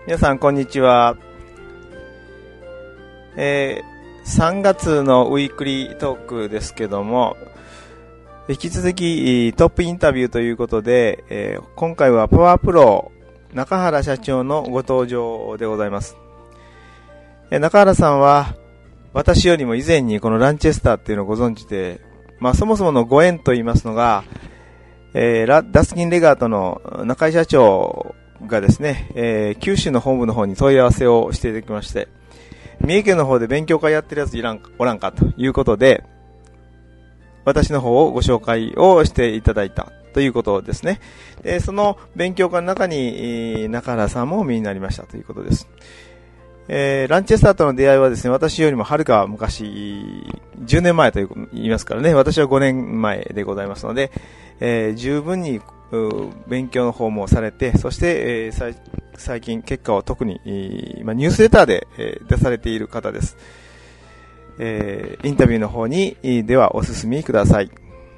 皆さんこんにちは。3月のウィークリートークですけども、引き続きトップインタビューということで、今回はパワープロ中原社長のご登場でございます。中原さんは私よりも以前にこのランチェスターっていうのをご存知で、そもそものご縁といいますのが、ダスキンレガートの中井社長がですね、九州の本部の方に問い合わせをしていただきまして、三重県の方で勉強会やってるやつおらんかということで、私の方をご紹介をしていただいたということですね。その勉強会の中に中原さんもお見になりましたということです。ランチェスターとの出会いはですね、私よりもはるか昔、10年前と言いますからね、私は5年前でございますので、十分に勉強の方もされて、そして、最近結果を特に、ニュースレターで、出されている方です。インタビューの方に、ではお進みください。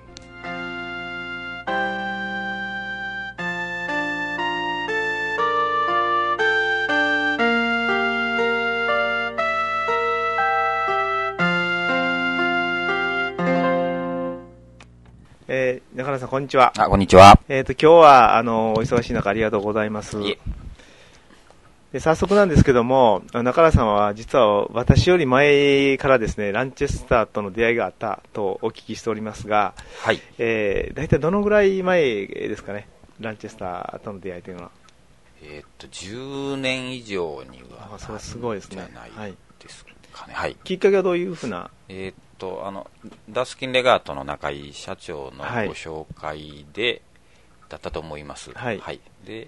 中原さん、こんにちは。 こんにちは。 今日は、お忙しい中ありがとうございます。で、早速なんですけども、中原さんは実は私より前からですね、ランチェスターとの出会いがあったとお聞きしておりますが、 はい。 大体どのぐらい前ですかね、ランチェスターとの出会いというのは。 10年以上には。 それはすごいですね。 じゃないですかね。はい。 きっかけはどういうふうな。 ダスキンレガートの中井社長のご紹介で、だったと思います。 はい。 はい。で、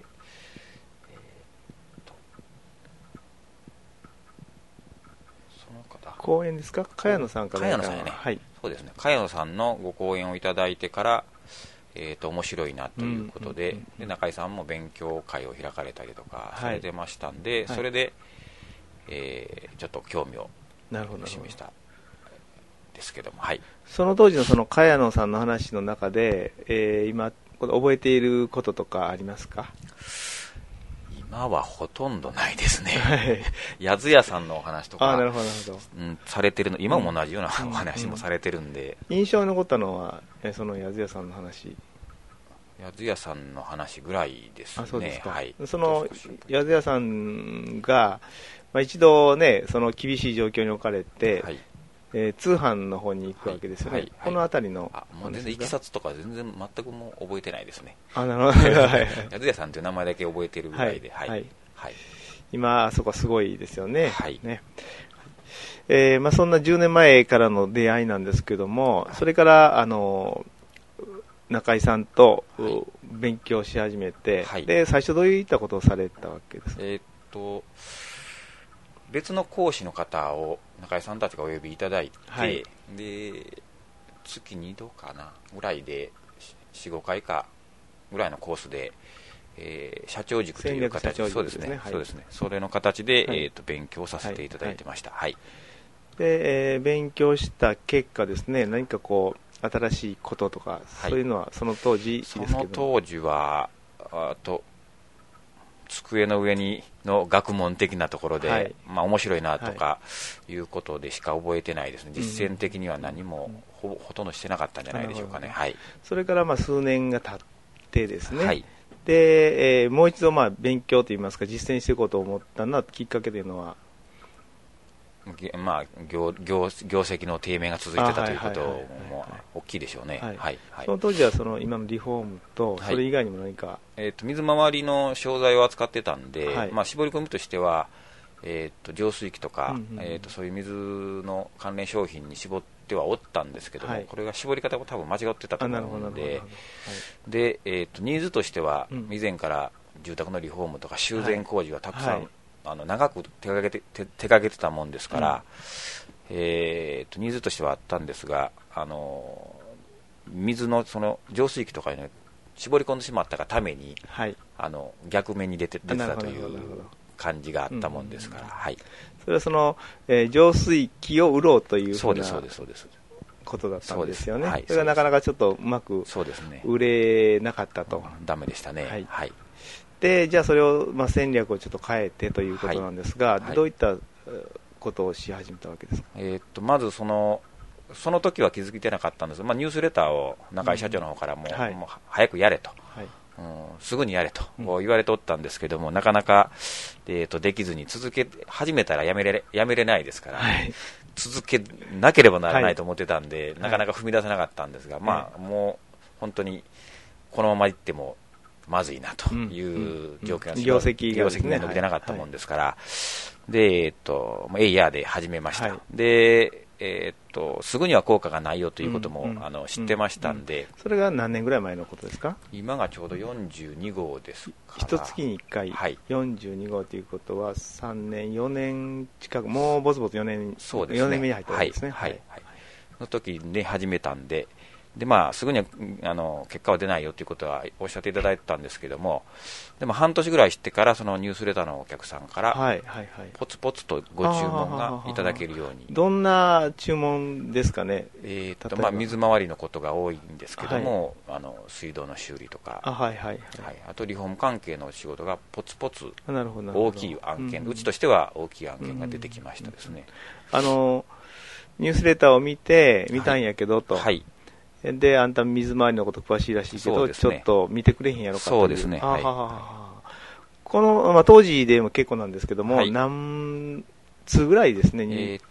その方。 講演ですか？茅野さんから。 茅野さんやね。はい。そうですね。茅野さんのご講演をいただいてから、面白いなということで、で、中井さんも勉強会を開かれたりとかされてましたんで、それで、ちょっと興味を示した。ですけども、はい、 その当時のその茅野さんの話の中で、今覚えていることとかありますか？ 今はほとんどないですね。八津屋さんのお話とか、 なるほどされてるの、今も同じようなお話もされてるんで、 印象に残ったのはその八津屋さんの話。 八津屋さんの話ぐらいですね。 そうですか。 はい、 その八津屋さんが、一度ね、その厳しい状況に置かれて、はい、通販の方に行くわけですよね。このあたりの。 もう全然いきさつとか全くもう覚えてないですね。 なるほど。八津屋さんという名前だけ覚えてるぐらいで。 今、そこはすごいですよね。 はい。 ね。そんな10年前からの出会いなんですけども、それから、中井さんと勉強し始めて、で、最初どういったことをされたわけですか？ 別の講師の方を中井さんたちがお呼びいただいて、で月2度かなぐらいで 4,5 回かぐらいのコースで、社長塾という形で、そうですね、それの形で、勉強させていただいてました。 で、勉強した結果ですね、何かこう新しいこととか、そういうのはその当時ですけど。 その当時は机の上の学問的なところで、面白いなとかいうことでしか覚えてないですね。実践的には何もほとんどしてなかったんじゃないでしょうかね。 それから数年が経ってですね、で、もう一度勉強といいますか実践していこうと思ったのはきっかけというのは、 業績の低迷が続いてたということも大きいでしょうね。 その当時は今のリフォームとそれ以外にも何か、 水回りの商材を扱ってたんで、絞り込みとしては、浄水器とか、そういう水の関連商品に絞ってはおったんですけども、これが絞り方が多分間違ってたと思うので、で、ニーズとしては以前から住宅のリフォームとか修繕工事がたくさん、長く手がけてたもんですから、ニーズとしてはあったんですが、水のその浄水器とかに絞り込んでしまったがために、逆目に出てたという感じがあったもんですから、 それはその、浄水器を売ろうというふうなことだったんですよね。それがなかなかちょっとうまく売れなかったと。 ダメでしたね。 で、じゃあそれを、戦略をちょっと変えてということなんですが、どういったことをし始めたわけですか？ まずその時は気づいてなかったんですが、ニュースレターを中井社長の方からもう早くやれと、すぐにやれと言われておったんですけども、なかなか、できずに始めたらやめれないですから、続けなければならないと思ってたんで、なかなか踏み出せなかったんですが、もう本当にこのままいってもまずいなという状況が、 業績が伸びてなかったもんですから、で、エイヤーで始めました。で、すぐには効果がないよということも、知ってましたんで、 それが何年ぐらい前のことですか？ 今がちょうど42号ですから、 一月に1回、42号ということは3年、4年近く、もうぼつぼつ4年、 そうですね、 4年目に入ったわけですね。 の時に始めたんで、すぐには結果は出ないよということはおっしゃっていただいてたんですけども、でも半年ぐらいしてから、そのニュースレターのお客さんから、ポツポツとご注文がいただけるように。 どんな注文ですかね？ 水回りのことが多いんですけども、水道の修理とか、あとリフォーム関係の仕事がポツポツ大きい案件、うちとしては大きい案件が出てきましたですね。 ニュースレターを見たんやけどと。で、あんた水回りのこと詳しいらしいけど、ちょっと見てくれへんやろかと。 そうですね。 この、当時でも結構なんですけども、何通ぐらいですね。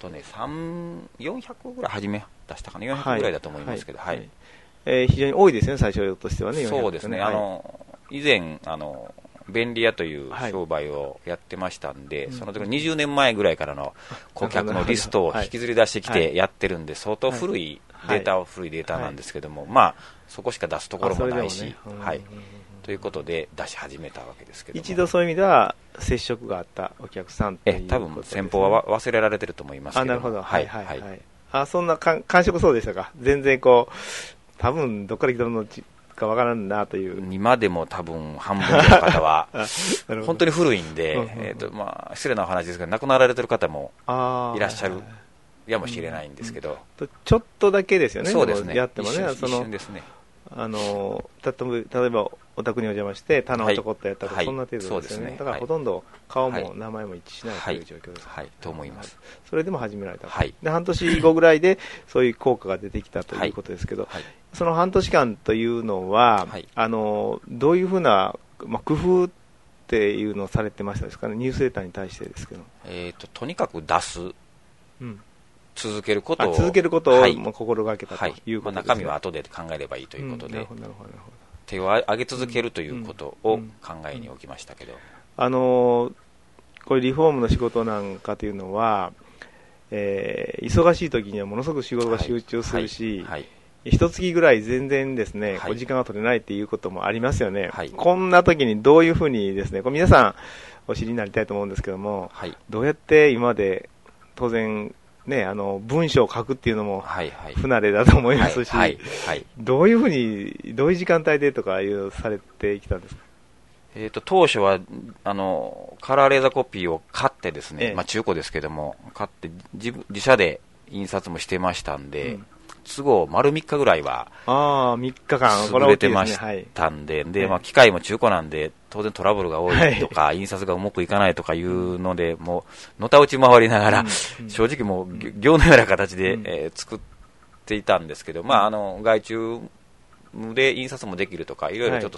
400ぐらい初め出したかな、400ぐらいだと思いますけど、 非常に多いですね、最初としてはね。 そうですね。以前、便利屋という商売をやってましたんで、その時20年前ぐらいからの顧客のリストを引きずり出してきてやってるんで、相当古いデータなんですけども、そこしか出すところもないし、ということで出し始めたわけですけども、 一度そういう意味では接触があったお客さんという多分先方は忘れられてると思いますけども。 なるほど。そんな感触そうでしたか？全然多分どっから来たのかわからんなという。 今でも多分半分の方は本当に古いんで、失礼なお話ですけど、亡くなられてる方もいらっしゃるやもしれないんですけど、 ちょっとだけですよね。 そうですね。 やってもね、 一瞬ですね。 例えばお宅にお邪魔して棚をちょこっとやったとか、そんな程度ですよね。だからほとんど顔も名前も一致しないという状況です。 と思います。 それでも始められた。で、半年後ぐらいでそういう効果が出てきたということですけど、その半年間というのは、どういうふうな、工夫っていうのをされてましたですかね、ニュースレターに対してですけど。 とにかく出す。続けることを心がけたということですね。 中身は後で考えればいいということで、手を挙げ続けるということを考えに置きましたけど、 これリフォームの仕事なんかというのは、忙しい時にはものすごく仕事が集中するし、一月ぐらい全然ですね、時間が取れないっていうこともありますよね。こんな時にどういうふうにですね、これ皆さんお知りになりたいと思うんですけども、どうやって今まで当然ね、文章を書くっていうのも不慣れだと思いますし、どういうふうに、どういう時間帯でとかされてきたんですか？ 当初はカラーレーザーコピーを買ってですね、中古ですけども買って自社で印刷もしてましたんで、都合丸3日ぐらいは 3日間潰れてましたんで、機械も中古なんで当然トラブルが多いとか、印刷がうまくいかないとかいうので、もうのたうち回りながら、正直もう業のような形で、作っていたんですけど、外注で印刷もできるとか、いろいろちょっと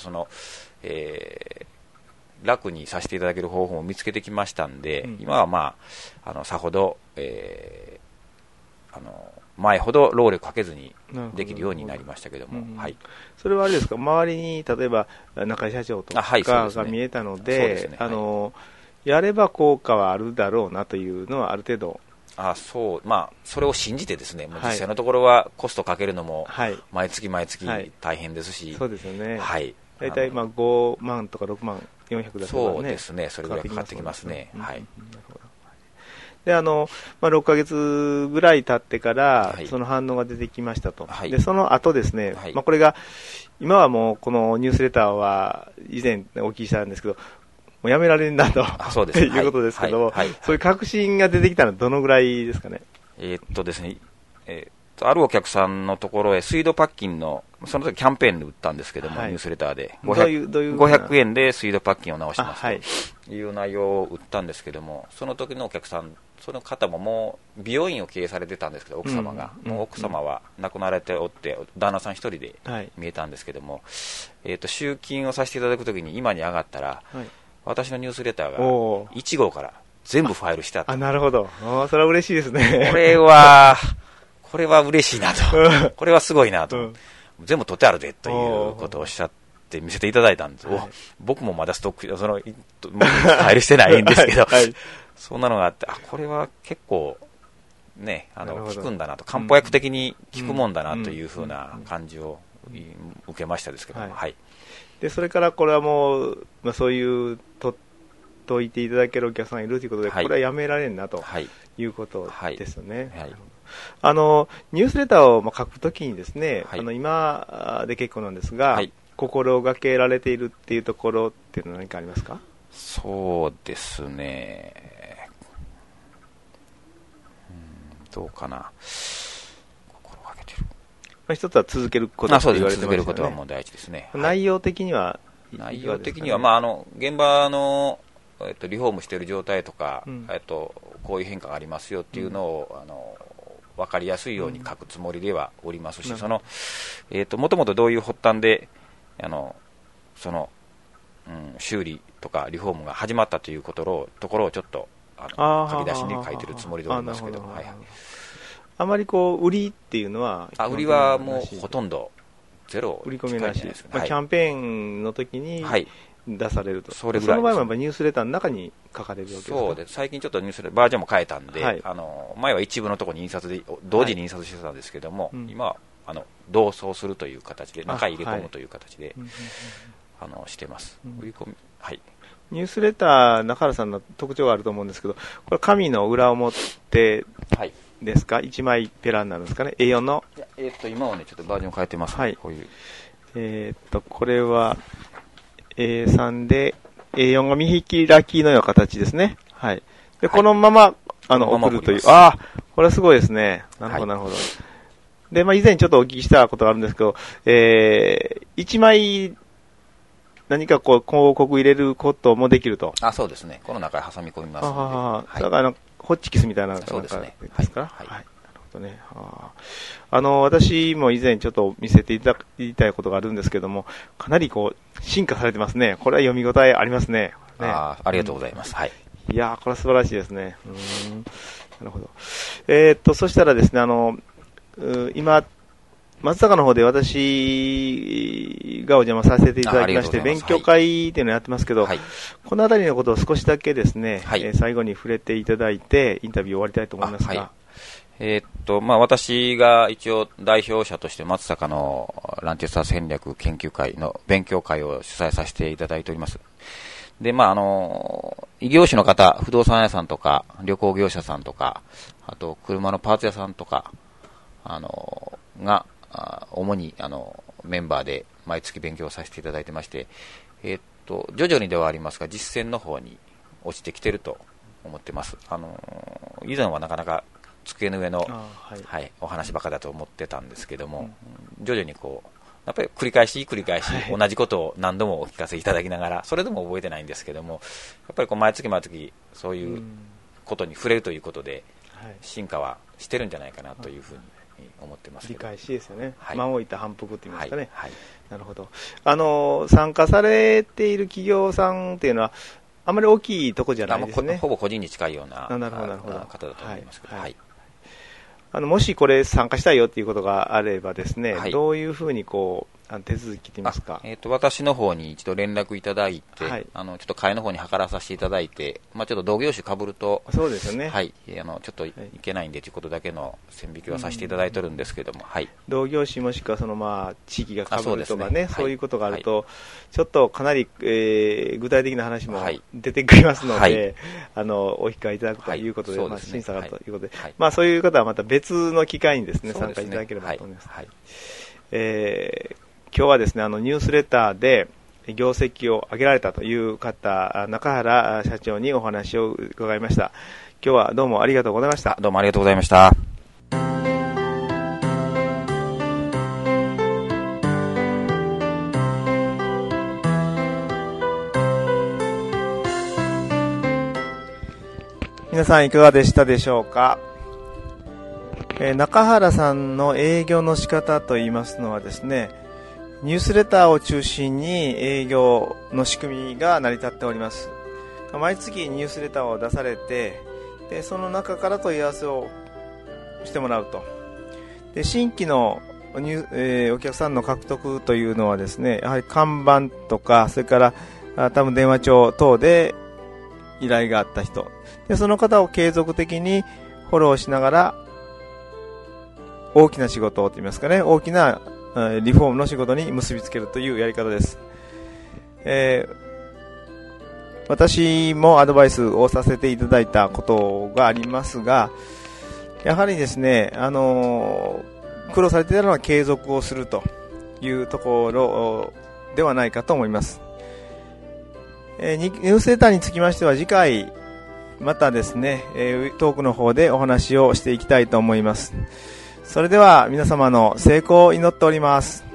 楽にさせていただける方法を見つけてきましたんで、今はさほど、前ほど労力かけずにできるようになりましたけども、 それはあれですか、周りに例えば中井社長とかが見えたので、やれば効果はあるだろうなというのはある程度、 それを信じてですね、実際のところはコストかけるのも毎月毎月大変ですし、 そうですよね。大体5万とか6万400だとかね、 そうですね、それぐらいかかってきますね。 で6ヶ月ぐらい経ってから、その反応が出てきましたと。で、その後ですね、これが、今はもうこのニュースレターは以前お聞きしたんですけど、もうやめられるんだということですけども、そういう確信が出てきたのはどのぐらいですかね？ ですね、 あるお客さんのところへ水道パッキンの、その時キャンペーンで売ったんですけども、ニュースレターで500円で水道パッキンを直しますという内容を売ったんですけども、その時のお客さん、その方ももう美容院を経営されてたんですけど、奥様が、もう奥様は亡くなられておって、旦那さん一人で見えたんですけども、集金をさせていただく時に今に上がったら、私のニュースレターが1号から全部ファイルしてあった。 なるほど。それは嬉しいですね。 これは嬉しいなと。これはすごいなと。全部取ってあるでということをおっしゃって見せていただいたんです。僕もまだストック、ファイルしてないんですけど、そんなのがあって、これは結構、ね、効くんだなと、漢方薬的に効くもんだなというふうな感じを受けましたですけども、 で、それからこれはもう、そういう解いていただけるお客さんがいるということで、これはやめられんなということですよね。ニュースレターを書くときにですね、今で結構なんですが、心がけられているっていうところっていうのは何かありますか？ そうですね、どうかな、心がけてる。 一つは続けることと言われてますよね。 続けることはもう大事ですね。 内容的には、 現場のリフォームしている状態とか、こういう変化がありますよっていうのを、分かりやすいように書くつもりではおりますし、もともとどういう発端で、修理とかリフォームが始まったというところをちょっと書き出しに書いてるつもりでおりますけど、 あまり売りっていうのは、 売りはもうほとんどゼロ売り込みなし、キャンペーンの時に出されると、 それぐらいです。 その場合はやっぱニュースレターの中に書かれるわけですか？ そうです。最近ちょっとニュースレターバージョンも変えたんで、前は一部のところに印刷で同時に印刷してたんですけども、今は同梱するという形で、中に入れ込むという形でしてます。売り込み、 ニュースレター、中原さんの特徴があると思うんですけど、これ紙の裏表ですか、1枚ペラになるんですかね、A4 の。 今はね、ちょっとバージョン変えてます、こういう。 これは A3 で、A4 が見開きのような形ですね。で、このまま、送るという。これはすごいですね。なるほど、なるほど。で、以前ちょっとお聞きしたことがあるんですけど、1枚、何か広告入れることもできると。 そうですね。この中に挟み込みますので。 だからホッチキスみたいなそうですね。 ですか？なるほどね。私も以前ちょっと見せていただきたいことがあるんですけども、かなり進化されてますね。これは読み応えありますね。 ありがとうございます。 いやー、これは素晴らしいですね。なるほど。そしたらですね、今、松坂の方で私がお邪魔させていただきまして、勉強会っていうのをやってますけど、このあたりのことを少しだけですね、最後に触れていただいて、インタビューを終わりたいと思いますが。 私が一応代表者として松坂のランチェスター戦略研究会の勉強会を主催させていただいております。で、異業種の方、不動産屋さんとか、旅行業者さんとか、あと車のパーツ屋さんとか、が、主にメンバーで毎月勉強させていただいてまして、徐々にではありますが実践の方に落ちてきてると思ってます。以前はなかなか机の上の、お話ばかだと思ってたんですけども、徐々にやっぱり繰り返し同じことを何度もお聞かせいただきながら、それでも覚えてないんですけども、やっぱり毎月そういうことに触れるということで、進化はしてるんじゃないかなというふうに思ってます。 理解しですよね。間を置いた反復って言いますかね。なるほど。参加されている企業さんっていうのはあまり大きいとこじゃないですね。 ほぼ個人に近いような方だと思いますけど。 もしこれ参加したいよっていうことがあればですね、どういうふうに手続きといいますか。 私の方に一度連絡いただいて、ちょっと会の方に計らさせていただいて、ちょっと同業種被ると、 そうですよね。 ちょっといけないんでということだけの線引きはさせていただいてるんですけども、 同業種もしくは地域が被るとかね、そういうことがあると、ちょっとかなり、具体的な話も出てくりますので、お控えいただくということで、審査があるということで、そういう方はまた別の機会にですね、参加いただければと思います。今日はですね、ニュースレターで業績を上げられたという方、中原社長にお話を伺いました。今日はどうもありがとうございました。 どうもありがとうございました。 皆さんいかがでしたでしょうか。中原さんの営業の仕方といいますのはですね、ニュースレターを中心に営業の仕組みが成り立っております。毎月ニュースレターを出されて、でその中から問い合わせをしてもらうと。で新規のお客さんの獲得というのはですね、やはり看板とか、それから多分電話帳等で依頼があった人で、その方を継続的にフォローしながら大きな仕事といいますかね、大きなリフォームの仕事に結びつけるというやり方です。私もアドバイスをさせていただいたことがありますが、やはりですね、苦労されていたのは継続をするというところではないかと思います。ニュースレターにつきましては次回またですね、トークの方でお話をしていきたいと思います。それでは皆様の成功を祈っております。